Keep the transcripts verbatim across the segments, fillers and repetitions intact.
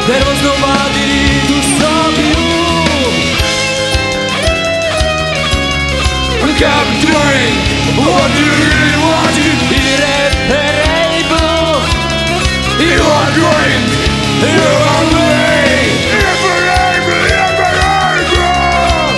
There was nobody to stop you. Come drink what you really want. Irreparable. You are drink. You are me. Irreparable. Irreparable.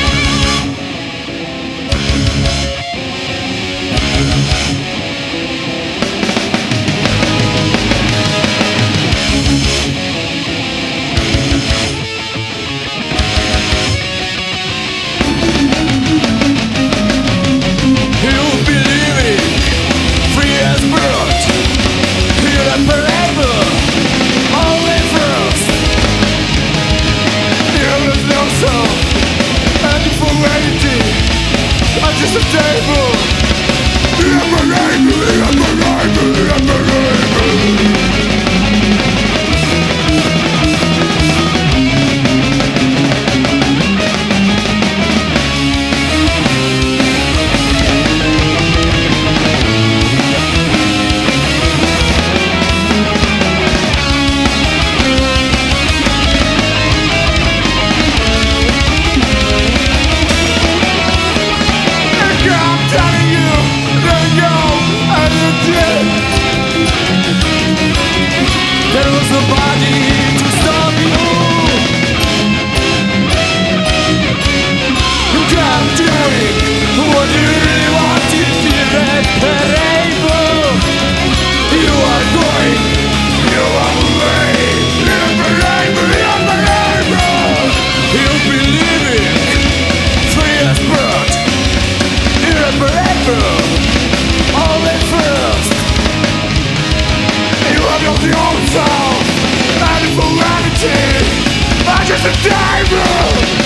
Just a table. There was nobody to stop you. You can't do it. What you really want is irreparable. You are going. You are away. Irreparable, irreparable. You believe it. Free as bird. Irreparable. Always first. You have your own soul. And for vanity, I'm just a diver.